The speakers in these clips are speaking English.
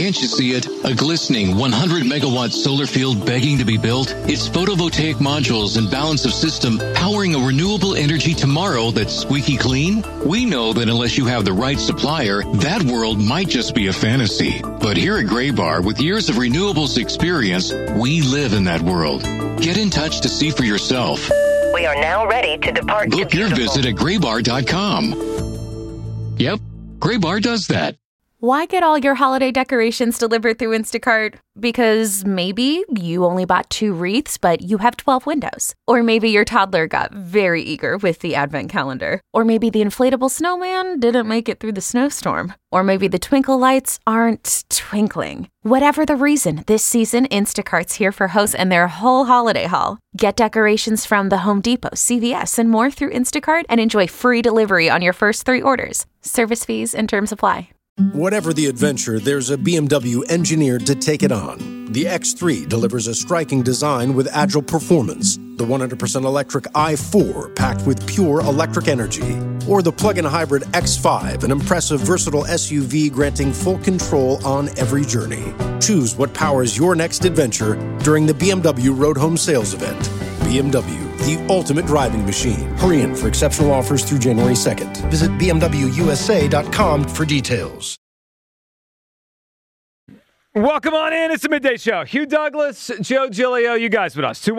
Can't you see it? A glistening 100-megawatt solar field begging to be built? It's photovoltaic modules and balance of system powering a renewable energy tomorrow that's squeaky clean? We know that unless you have the right supplier, that world might just be a fantasy. But here at Graybar, with years of renewables experience, we live in that world. Get in touch to see for yourself. We are now ready to depart. Book your visit at graybar.com. Yep, Graybar does that. Why get all your holiday decorations delivered through Instacart? Because maybe you only bought 2 wreaths, but you have 12 windows. Or maybe your toddler got very eager with the advent calendar. Or maybe the inflatable snowman didn't make it through the snowstorm. Or maybe the twinkle lights aren't twinkling. Whatever the reason, this season, Instacart's here for hosts and their whole holiday haul. Get decorations from the Home Depot, CVS, and more through Instacart and enjoy free delivery on your first 3 orders. Service fees and terms apply. Whatever the adventure, there's a BMW engineered to take it on. The X3 delivers a striking design with agile performance. The 100% electric i4 packed with pure electric energy. Or the plug-in hybrid X5, an impressive versatile SUV granting full control on every journey. Choose what powers your next adventure during the BMW Road Home Sales Event. BMW, the ultimate driving machine. Hurry in for exceptional offers through January 2nd. Visit bmwusa.com for details. Welcome on in. It's the Midday Show. Hugh Douglas, Joe Giglio, you guys with us.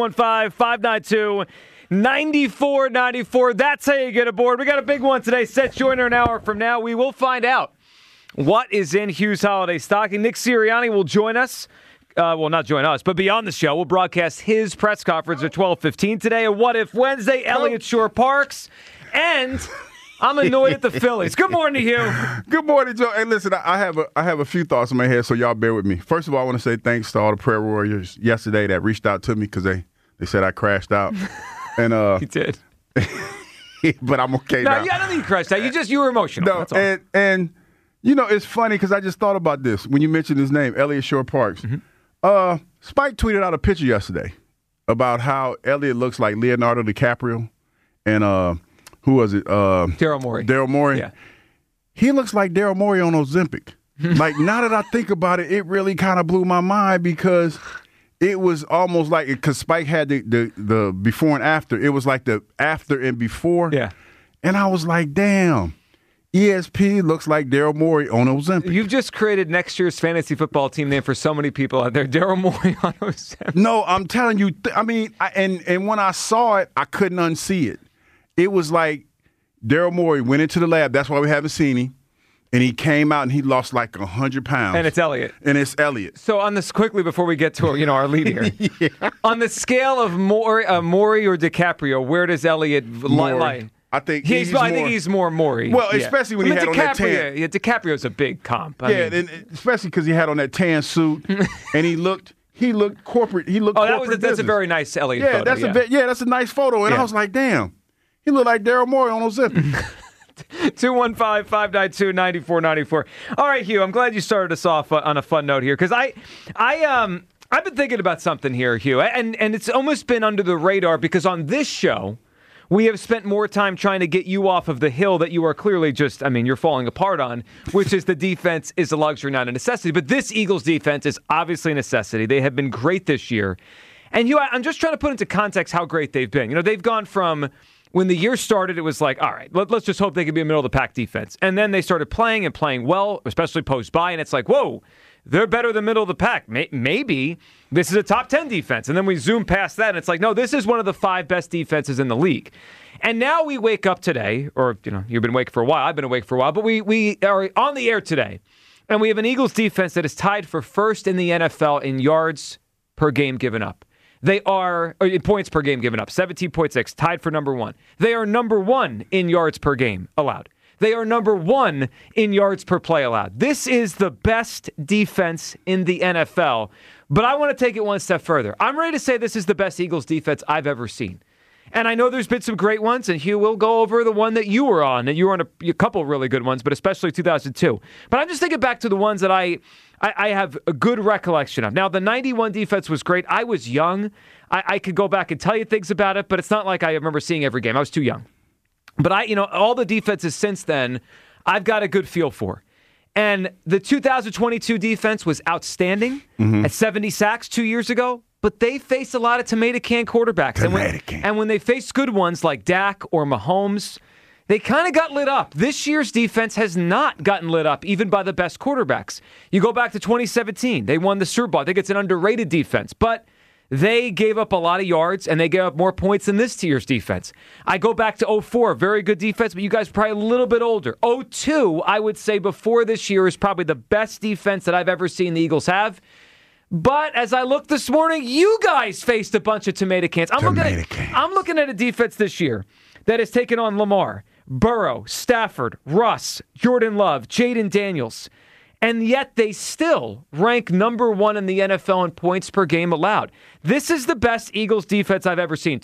215-592-9494. That's how you get aboard. We got a big one today. Set joiner an hour from now. We will find out what is in Hugh's holiday stocking. Nick Sirianni will join us. Well, not join us, but be on the show. We'll broadcast his press conference at 12:15 today. A What If Wednesday, Elliott Shore-Parks. And I'm annoyed at the Phillies. Good morning to you. Good morning, Joe. Hey, listen, I have a few thoughts in my head, so y'all bear with me. First of all, I want to say thanks to all the prayer warriors yesterday that reached out to me because they said I crashed out. And You did. But I'm okay now. No, I don't think you crashed out. You were emotional. No, that's all. And you know, it's funny because I just thought about this when you mentioned his name, Elliott Shore-Parks. Mm-hmm. Spike tweeted out a picture yesterday about how Elliott looks like Leonardo DiCaprio and who was it? Daryl Morey. Daryl Morey. Yeah. He looks like Daryl Morey on Ozempic. Like, now that I think about it, it really kind of blew my mind because it was almost like, because Spike had the before and after. It was like the after and before. Yeah. And I was like, damn. ESP looks like Daryl Morey on Ozempic. You've just created next year's fantasy football team name for so many people out there. Daryl Morey on Ozempic. No, I'm telling you. And when I saw it, I couldn't unsee it. It was like Daryl Morey went into the lab. That's why we haven't seen him. And he came out and he lost like 100 pounds. And it's Elliott. So on this, quickly before we get to our lead here, yeah. On the scale of Morey or DiCaprio, where does Elliott lie? I think he's more Morey. Well, especially when he had on that tan. Yeah, DiCaprio's a big comp. And especially because he had on that tan suit and he looked corporate. He looked corporate. That's a very nice Elliott photo. That's a nice photo. And I was like, damn, he looked like Daryl Morey on Ozempic. 215-592-9494. All right, Hugh, I'm glad you started us off on a fun note here because I've been thinking about something here, Hugh, and it's almost been under the radar because on this show we have spent more time trying to get you off of the hill that you are clearly you're falling apart on, which is the defense is a luxury, not a necessity. But this Eagles defense is obviously a necessity. They have been great this year. And Hugh, I'm just trying to put into context how great they've been. They've gone from when the year started, it was like, all right, let's just hope they can be a middle-of-the-pack defense. And then they started playing and playing well, especially post-bye, and it's like, whoa, they're better than middle of the pack. Maybe this is a top 10 defense. And then we zoom past that, and it's like, no, this is one of the 5 best defenses in the league. And now we wake up today, or, you've been awake for a while, I've been awake for a while, but we are on the air today, and we have an Eagles defense that is tied for first in the NFL in yards per game given up. They are, in points per game given up, 17.6, tied for number 1. They are number 1 in yards per game allowed. They are number 1 in yards per play allowed. This is the best defense in the NFL, but I want to take it one step further. I'm ready to say this is the best Eagles defense I've ever seen. And I know there's been some great ones, and Hugh will go over the one that you were on, and you were on a couple really good ones, but especially 2002. But I'm just thinking back to the ones that I have a good recollection of. Now, the 91 defense was great. I was young. I could go back and tell you things about it, but it's not like I remember seeing every game. I was too young. But all the defenses since then, I've got a good feel for. And the 2022 defense was outstanding at 70 sacks 2 years ago, but they faced a lot of tomato can quarterbacks. And when they faced good ones like Dak or Mahomes, they kind of got lit up. This year's defense has not gotten lit up, even by the best quarterbacks. You go back to 2017. They won the Super Bowl. I think it's an underrated defense, but they gave up a lot of yards, and they gave up more points than this year's defense. I go back to 2004, very good defense, but you guys are probably a little bit older. 2002, I would say before this year, is probably the best defense that I've ever seen the Eagles have. But as I looked this morning, you guys faced a bunch of tomato cans. I'm looking at a defense this year that has taken on Lamar, Burrow, Stafford, Russ, Jordan Love, Jaden Daniels. And yet they still rank number 1 in the NFL in points per game allowed. This is the best Eagles defense I've ever seen.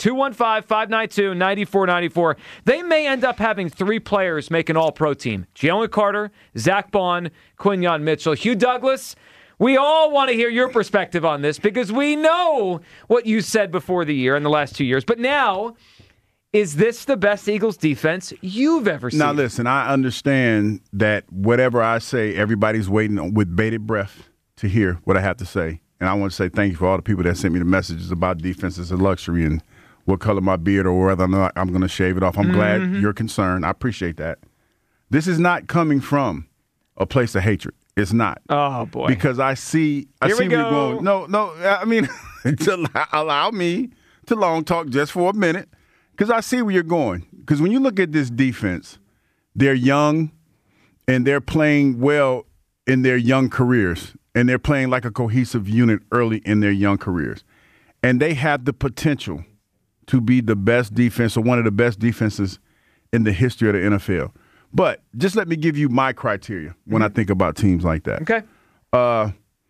215-592-9494. They may end up having 3 players make an all-pro team. Jalen Carter, Zach Bond, Quinyon Mitchell. Hugh Douglas, we all want to hear your perspective on this because we know what you said before the year in the last 2 years. But now, is this the best Eagles defense you've ever seen? Now, listen, I understand that whatever I say, everybody's waiting with bated breath to hear what I have to say. And I want to say thank you for all the people that sent me the messages about defense as a luxury and what color my beard or whether or not I'm going to shave it off. I'm glad you're concerned. I appreciate that. This is not coming from a place of hatred. It's not. Oh, boy. Because I see where you're going. No, I mean, allow me to long talk just for a minute. Because I see where you're going. Because when you look at this defense, they're young and they're playing well in their young careers. And they're playing like a cohesive unit early in their young careers. And they have the potential to be the best defense or one of the best defenses in the history of the NFL. But just let me give you my criteria when I think about teams like that. Okay. I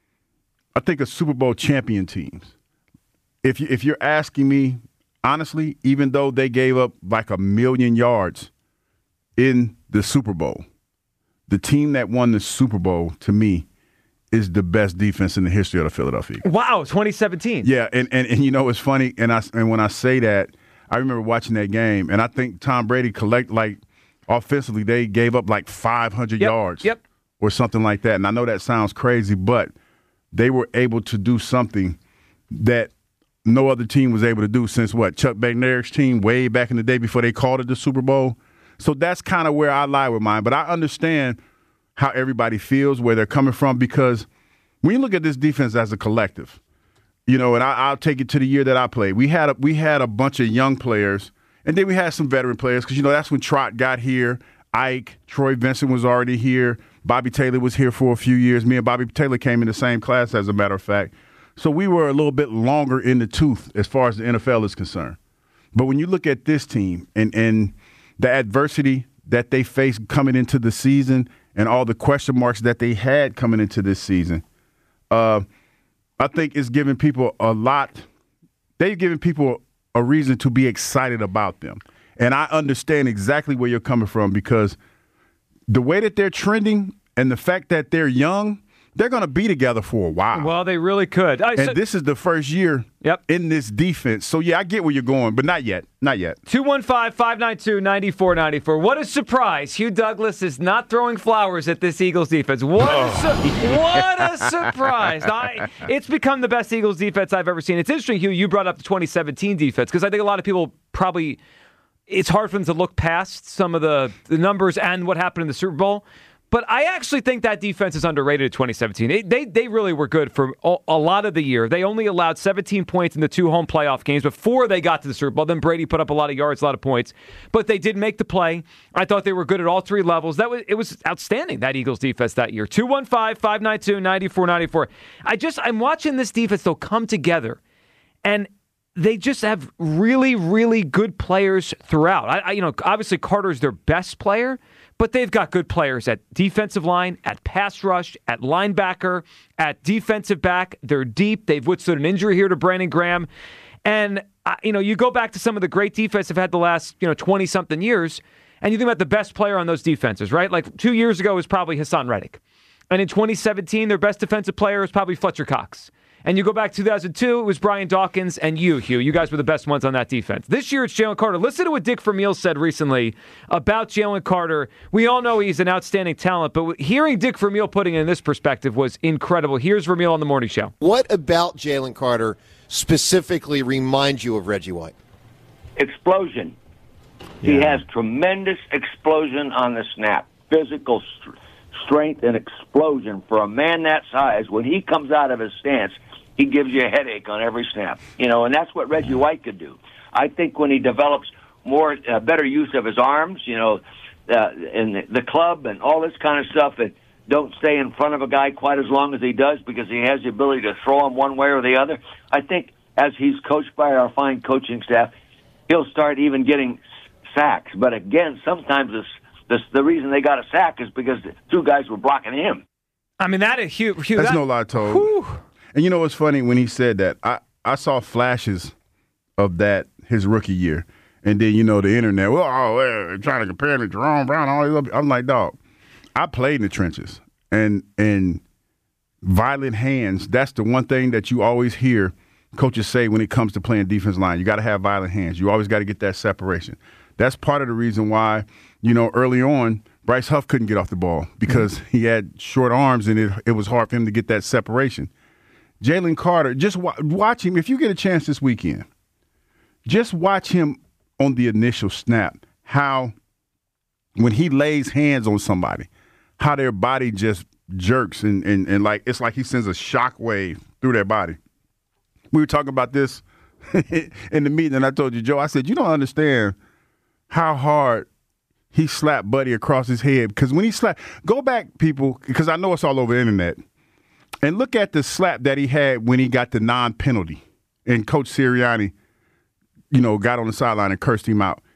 think of Super Bowl champion teams. If you're asking me, honestly, even though they gave up like 1 million yards in the Super Bowl, the team that won the Super Bowl, to me, is the best defense in the history of the Philadelphia Eagles. Wow, 2017. Yeah, and you know it's funny, and when I say that, I remember watching that game, and I think Tom Brady offensively, they gave up like 500 yards or something like that. And I know that sounds crazy, but they were able to do something that no other team was able to do since Chuck McNair's team way back in the day before they called it the Super Bowl. So that's kind of where I lie with mine. But I understand how everybody feels, where they're coming from, because when you look at this defense as a collective, and I'll take it to the year that I played. We had a bunch of young players, and then we had some veteran players because, that's when Trot got here. Ike, Troy Vincent was already here. Bobby Taylor was here for a few years. Me and Bobby Taylor came in the same class, as a matter of fact. So we were a little bit longer in the tooth as far as the NFL is concerned. But when you look at this team and the adversity that they faced coming into the season and all the question marks that they had coming into this season, I think it's giving people they've given people a reason to be excited about them. And I understand exactly where you're coming from, because the way that they're trending and the fact that they're young, they're going to be together for a while. Well, they really could. This is the first year in this defense. So, yeah, I get where you're going, but not yet. Not yet. 215-592-9494. What a surprise. Hugh Douglas is not throwing flowers at this Eagles defense. What a surprise. It's become the best Eagles defense I've ever seen. It's interesting, Hugh, you brought up the 2017 defense, because I think a lot of people probably – it's hard for them to look past some of the numbers and what happened in the Super Bowl. But I actually think that defense is underrated in 2017. They really were good for a lot of the year. They only allowed 17 points in the 2 home playoff games before they got to the Super Bowl. Then Brady put up a lot of yards, a lot of points. But they did make the play. I thought they were good at all 3 levels. It was outstanding, that Eagles defense that year. 215-592-9494. I'm watching this defense, though, come together. And they just have really, really good players throughout. Obviously Carter's their best player, but they've got good players at defensive line, at pass rush, at linebacker, at defensive back. They're deep. They've withstood an injury here to Brandon Graham. And, you go back to some of the great defense they've had the last, 20-something years, and you think about the best player on those defenses, right? Like 2 years ago was probably Hassan Reddick. And in 2017, their best defensive player was probably Fletcher Cox. And you go back 2002, it was Brian Dawkins and you, Hugh. You guys were the best ones on that defense. This year, it's Jalen Carter. Listen to what Dick Vermeil said recently about Jalen Carter. We all know he's an outstanding talent, but hearing Dick Vermeil putting it in this perspective was incredible. Here's Vermeil on The Morning Show. What about Jalen Carter specifically reminds you of Reggie White? Explosion. Yeah. He has tremendous explosion on the snap. Physical strength and explosion for a man that size. When he comes out of his stance, he gives you a headache on every snap. And that's what Reggie White could do. I think when he develops more better use of his arms, and the club and all this kind of stuff, and don't stay in front of a guy quite as long as he does because he has the ability to throw him one way or the other. I think as he's coached by our fine coaching staff, he'll start even getting sacks. But again, sometimes the reason they got a sack is because the two guys were blocking him. I mean, that is huge. That's no lie told. Whew. And you know what's funny? When he said that, I saw flashes of that his rookie year. And then, the internet, trying to compare him to Jerome Brown. All these. I'm like, dog, I played in the trenches. And violent hands, that's the one thing that you always hear coaches say when it comes to playing defense line. You got to have violent hands. You always got to get that separation. That's part of the reason why, early on, Bryce Huff couldn't get off the ball because he had short arms and it was hard for him to get that separation. Jalen Carter, just watch him. If you get a chance this weekend, just watch him on the initial snap, how when he lays hands on somebody, how their body just jerks and like it's like he sends a shock wave through their body. We were talking about this in the meeting, and I told you, Joe, I said, you don't understand how hard he slapped Buddy across his head. Because when he slapped, go back, people, because I know it's all over the internet, and look at the slap that he had when he got the non-penalty. And Coach Sirianni, got on the sideline and cursed him out.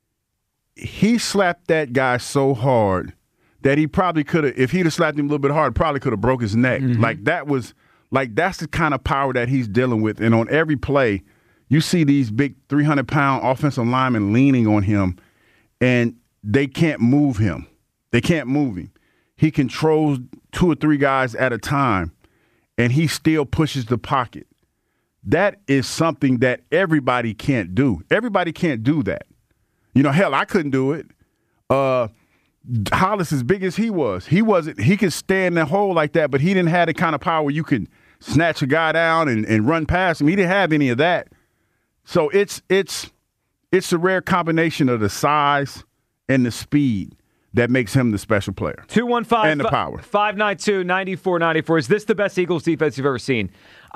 He slapped that guy so hard that he probably could have, if he'd have slapped him a little bit harder, probably could have broke his neck. Mm-hmm. That's the kind of power that he's dealing with. And on every play, you see these big 300-pound offensive linemen leaning on him, and they can't move him. They can't move him. He controls 2 or 3 guys at a time, and he still pushes the pocket. That is something that everybody can't do. Everybody can't do that. Hell, I couldn't do it. Hollis, as big as he was, he could stay in the hole like that, but he didn't have the kind of power where you could snatch a guy down and run past him. He didn't have any of that. So it's a rare combination of the size and the speed that makes him the special player. 215 and the power. 592-9494. Is this the best Eagles defense you've ever seen?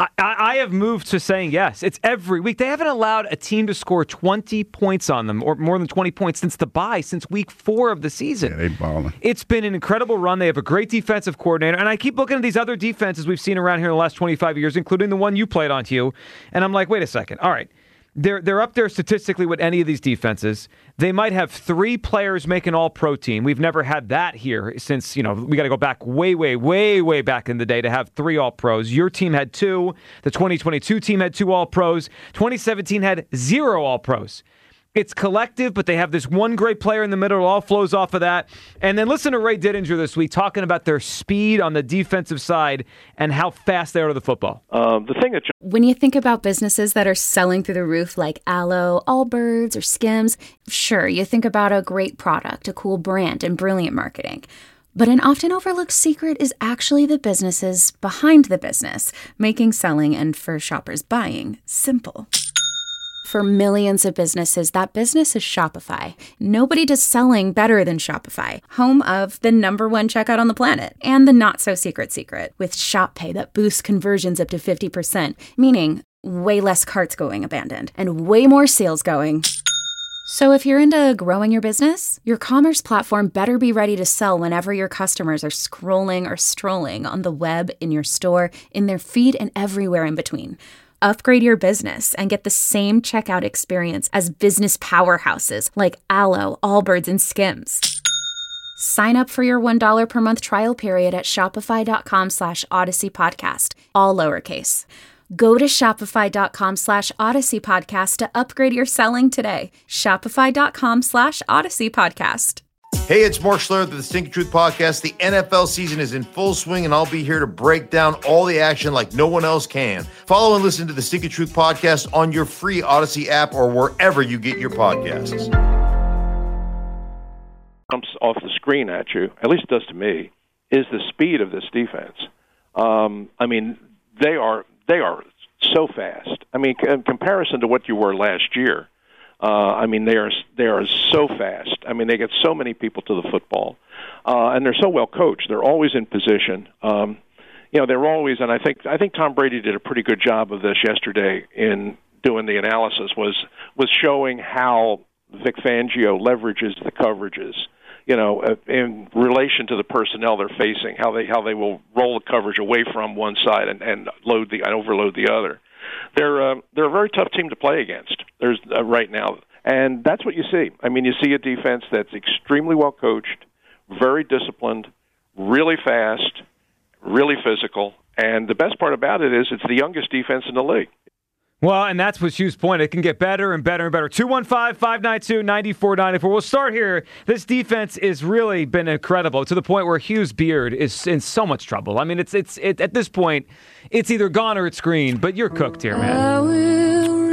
I have moved to saying yes. It's every week. They haven't allowed a team to score 20 points on them or more than 20 points since the bye, since week 4 of the season. Yeah, they balling. It's been an incredible run. They have a great defensive coordinator. And I keep looking at these other defenses we've seen around here in the last 25 years, including the one you played on, Hugh. And I'm like, wait a second. All right. They're up there statistically with any of these defenses. They might have 3 players make an all-pro team. We've never had that here since, we got to go back way back in the day to have 3 all-pros. Your team had 2. The 2022 team had 2 all-pros. 2017 had 0 all-pros. It's collective, but they have this one great player in the middle. It all flows off of that. And then listen to Ray Dittinger this week talking about their speed on the defensive side and how fast they are to the football. When you think about businesses that are selling through the roof like Aloe, Allbirds, or Skims, sure, you think about a great product, a cool brand, and brilliant marketing. But an often overlooked secret is actually the businesses behind the business, making selling and, for shoppers, buying simple. For millions of businesses, that business is Shopify. Nobody does selling better than Shopify, home of the #1 checkout on the planet, and the not-so-secret secret, with Shop Pay that boosts conversions up to 50%, meaning way less carts going abandoned, and way more sales going. So if you're into growing your business, your commerce platform better be ready to sell whenever your customers are scrolling or strolling on the web, in your store, in their feed, and everywhere in between. Upgrade your business and get the same checkout experience as business powerhouses like Aloe, Allbirds, and Skims. Sign up for your $1 per month trial period at shopify.com/Odyssey Podcast, all lowercase. Go to shopify.com/Odyssey Podcast to upgrade your selling today. Shopify.com/Odyssey Podcast. Hey, it's Mark Schlereth of the Stinking Truth Podcast. The NFL season is in full swing, and I'll be here to break down all the action like no one else can. Follow and listen to the Stinking Truth Podcast on your free Odyssey app or wherever you get your podcasts. Jumps off the screen at you, at least it does to me, is the speed of this defense. I mean, they are so fast. I mean, in comparison to what you were last year, I mean, they are so fast. I mean, they get so many people to the football, and they're so well coached. They're always in position. They're always, and I think Tom Brady did a pretty good job of this yesterday in doing the analysis. Was showing how Vic Fangio leverages the coverages. In relation to the personnel they're facing, how they will roll the coverage away from one side and overload the other. They're a very tough team to play against. There's right now, and that's what you see. I mean, you see a defense that's extremely well coached, very disciplined, really fast, really physical, and the best part about it is it's the youngest defense in the league. Well, and that's what Hugh's point. It can get better and better and better. 215-592-9494. We'll start here. This defense has really been incredible to the point where Hugh's beard is in so much trouble. I mean, it's at this point, it's either gone or it's green, but you're cooked here, man.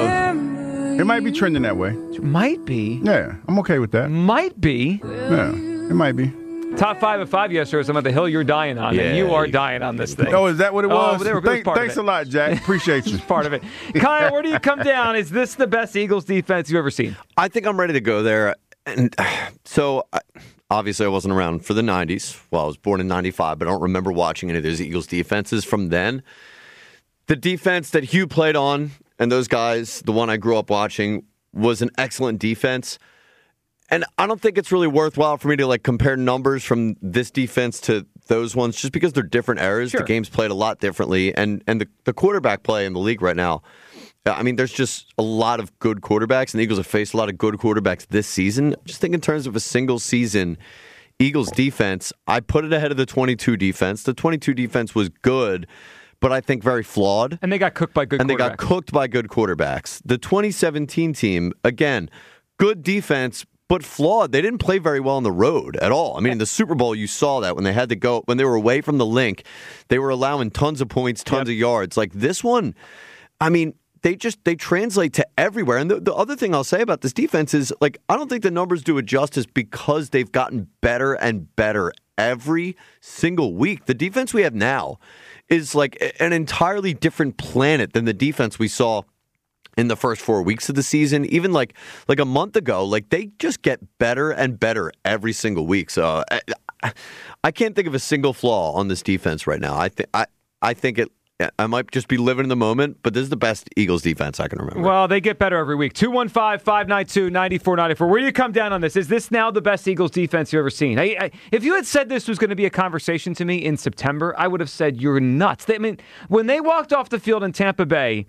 It might be trending that way. It might be. Yeah, I'm okay with that. Might be. Yeah, it might be. Top 5 of 5 yesterday was about the hill you're dying on, and you are dying on this thing. Oh, is that what it was? Thanks a lot, Jack. Appreciate you. Part of it. Kyle, where do you come down? Is this the best Eagles defense you've ever seen? I think I'm ready to go there. And so, obviously, I wasn't around for the 90s. Well, I was born in 95, but I don't remember watching any of those Eagles defenses from then. The defense that Hugh played on, and those guys, the one I grew up watching, was an excellent defense. And I don't think it's really worthwhile for me to compare numbers from this defense to those ones just because they're different eras. Sure. The game's played a lot differently. And the quarterback play in the league right now, I mean, there's just a lot of good quarterbacks, and the Eagles have faced a lot of good quarterbacks this season. Just think in terms of a single season Eagles defense, I put it ahead of the 22 defense. The 22 defense was good, but I think very flawed. And they got cooked by good quarterbacks. And they got cooked by good quarterbacks. The 2017 team, again, good defense, but flawed. They didn't play very well on the road at all. I mean, in the Super Bowl, you saw that when they had to go, when they were away from the link, they were allowing tons of points, tons of yards. Like this one, I mean, they translate to everywhere. And the other thing I'll say about this defense is, I don't think the numbers do it justice because they've gotten better and better every single week. The defense we have now is like an entirely different planet than the defense we saw in the first 4 weeks of the season. Even like a month ago, they just get better and better every single week. So I can't think of a single flaw on this defense right now. I think I might just be living in the moment, but this is the best Eagles defense I can remember. Well, they get better every week. 215-592-9494. Where do you come down on this? Is this now the best Eagles defense you've ever seen? If you had said this was going to be a conversation to me in September, I would have said you're nuts. When they walked off the field in Tampa Bay,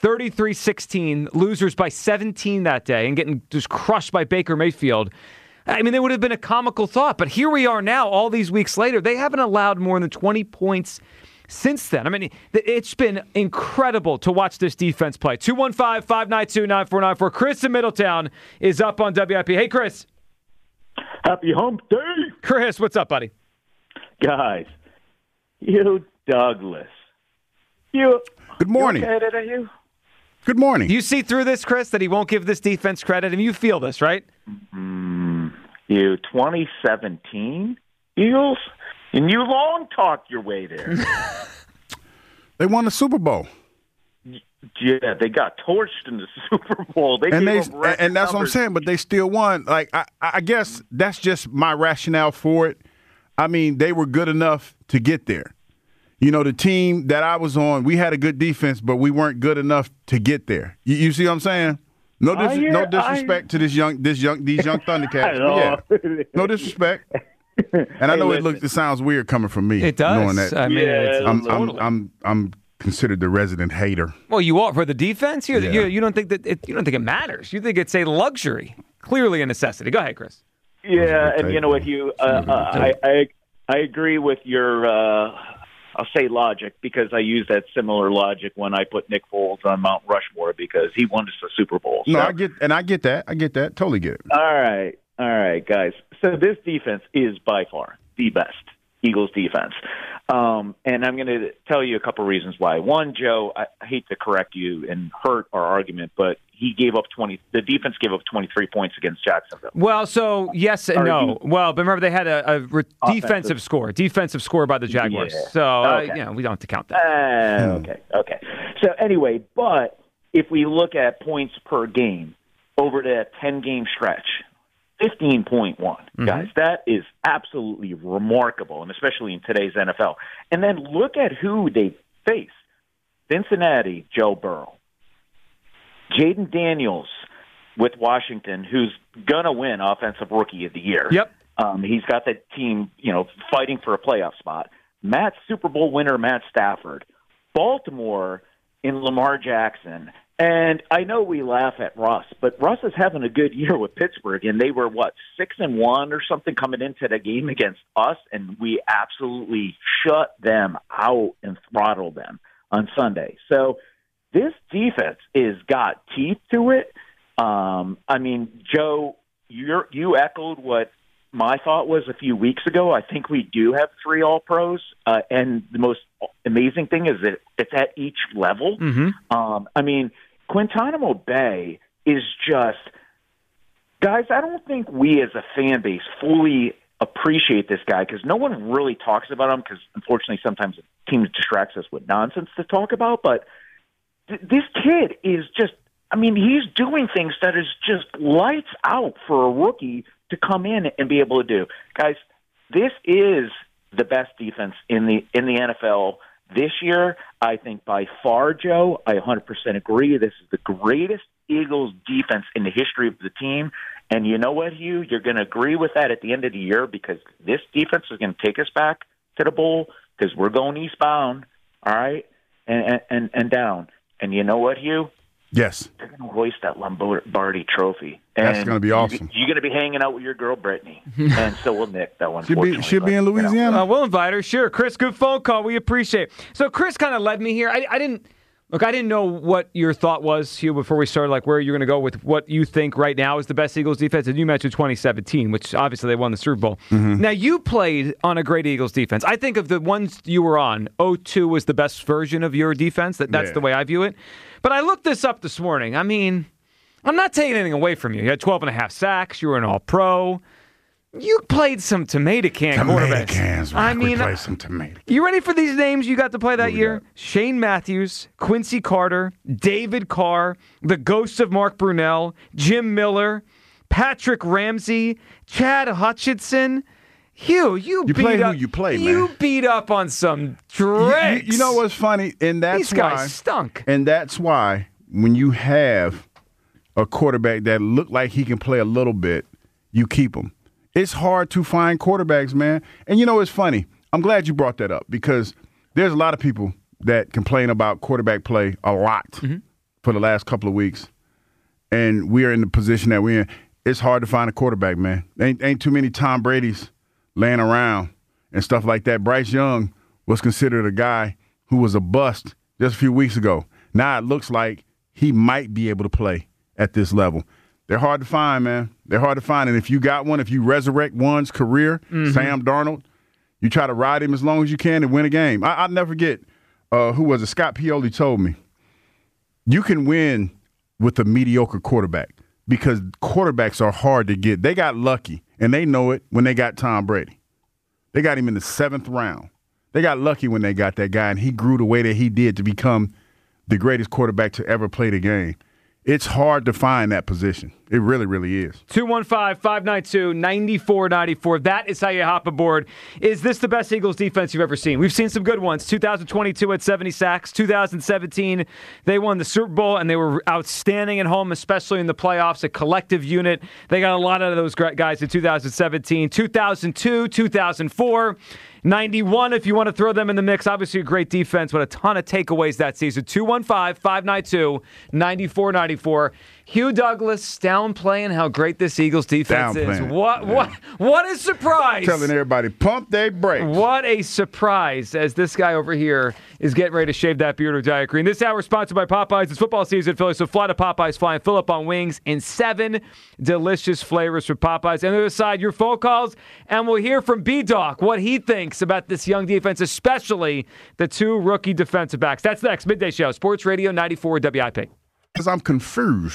33-16, losers by 17 that day, and getting just crushed by Baker Mayfield, I mean, it would have been a comical thought. But here we are now, all these weeks later. They haven't allowed more than 20 points since then. I mean, it's been incredible to watch this defense play. 215-592-9494. Chris in Middletown is up on WIP. Hey, Chris. Happy hump day. Chris, what's up, buddy? Guys, you Douglas. Good morning. You okay, you? Good morning. You see through this, Chris, that he won't give this defense credit, and you feel this, right? You 2017 Eagles? And you long talk your way there. They won the Super Bowl. Yeah, they got torched in the Super Bowl. And that's what I'm saying, but they still won. I guess that's just my rationale for it. I mean, they were good enough to get there. You know, the team that I was on, we had a good defense, but we weren't good enough to get there. You see what I'm saying? No disrespect to these young Thundercats. Yeah. No disrespect. And I know it sounds weird coming from me. It does. Knowing that. I mean, I'm considered the resident hater. Well, you are for the defense. You don't think you don't think it matters. You think it's a luxury, clearly a necessity. Go ahead, Chris. Yeah, and you know what, Hugh? I agree with your. I'll say logic, because I use that similar logic when I put Nick Foles on Mount Rushmore because he won us the Super Bowl. No, I get that. Totally get it. All right, guys. So this defense is by far the best Eagles defense. And I'm going to tell you a couple reasons why. One, Joe, I hate to correct you and hurt our argument, but the defense gave up 23 points against Jacksonville. Well, so yes and no. Well, but remember they had a defensive score by the Jaguars. Yeah. So, we don't have to count that. Okay. So anyway, but if we look at points per game over the 10-game stretch, 15.1, guys. That is absolutely remarkable, and especially in today's NFL. And then look at who they face. Cincinnati, Joe Burrow. Jaden Daniels with Washington, who's going to win Offensive Rookie of the Year. Yep. He's got that team, fighting for a playoff spot. Super Bowl winner Matt Stafford. Baltimore in Lamar Jackson. And I know we laugh at Russ, but Russ is having a good year with Pittsburgh, and they were, 6-1 or something coming into the game against us, and we absolutely shut them out and throttled them on Sunday. So this defense is got teeth to it. Joe, you echoed what my thought was a few weeks ago. I think we do have 3 All-Pros, and the most amazing thing is that it's at each level. Guantanamo Bay is just, guys, I don't think we as a fan base fully appreciate this guy because no one really talks about him because, unfortunately, sometimes the team distracts us with nonsense to talk about. But this kid is just, he's doing things that is just lights out for a rookie to come in and be able to do. Guys, this is the best defense in the NFL this year. I think by far, Joe, I 100% agree. This is the greatest Eagles defense in the history of the team. And you know what, Hugh? You're going to agree with that at the end of the year because this defense is going to take us back to the bowl because we're going eastbound, all right, and down. And you know what, Hugh? Yes. They're going to hoist that Lombardi trophy. And that's going to be awesome. You're going to be hanging out with your girl, Brittany. And so will Nick, that one. She'll be in Louisiana. We'll invite her. Sure. Chris, good phone call. We appreciate it. So Chris kind of led me here. I didn't know what your thought was, Hugh, before we started, like where you're going to go with what you think right now is the best Eagles defense. And you mentioned 2017, which obviously they won the Super Bowl. Now, you played on a great Eagles defense. I think of the ones you were on, 02 was the best version of your defense. That's the way I view it. But I looked this up this morning. I'm not taking anything away from you. You had 12.5 sacks. You were an All-Pro. You played some tomato quarterbacks. Cans, we played some tomato. You ready for these names you got to play that year? Shane Matthews, Quincy Carter, David Carr, the ghost of Mark Brunell, Jim Miller, Patrick Ramsey, Chad Hutchinson. Hugh, you beat up. Who you play, man. You beat up on some dregs. You know what's funny? And that's These guys stunk. And that's why when you have a quarterback that look like he can play a little bit, you keep him. It's hard to find quarterbacks, man. And you know, it's funny. I'm glad you brought that up because there's a lot of people that complain about quarterback play a lot for the last couple of weeks. And we are in the position that we're in. It's hard to find a quarterback, man. Ain't too many Tom Brady's laying around and stuff like that. Bryce Young was considered a guy who was a bust just a few weeks ago. Now it looks like he might be able to play at this level. They're hard to find, man. They're hard to find. And if you got one, if you resurrect one's career, Sam Darnold, you try to ride him as long as you can and win a game. I'll never forget, who was it? Scott Pioli told me, you can win with a mediocre quarterback because quarterbacks are hard to get. They got lucky, and they know it when they got Tom Brady. They got him in the 7th round. They got lucky when they got that guy, and he grew the way that he did to become the greatest quarterback to ever play the game. It's hard to find that position. It really, really is. 215-592-9494. That is how you hop aboard. Is this the best Eagles defense you've ever seen? We've seen some good ones. 2022 at 70 sacks. 2017, they won the Super Bowl, and they were outstanding at home, especially in the playoffs, a collective unit. They got a lot out of those guys in 2017. 2002, 2004. 91, if you want to throw them in the mix. Obviously a great defense, but a ton of takeaways that season. 215-592-9494. Hugh Douglas downplaying how great this Eagles defense is. What a surprise. Telling everybody, pump their brakes. What a surprise as this guy over here is getting ready to shave that beard with Diet Green. This hour is sponsored by Popeyes. It's football season, Philly, so fly to Popeyes, fly and fill up on wings in 7 delicious flavors from Popeyes. And on the other side, your phone calls, and we'll hear from B-Doc what he thinks about this young defense, especially the 2 rookie defensive backs. That's next. Midday Show, Sports Radio 94 WIP. Because I'm confused.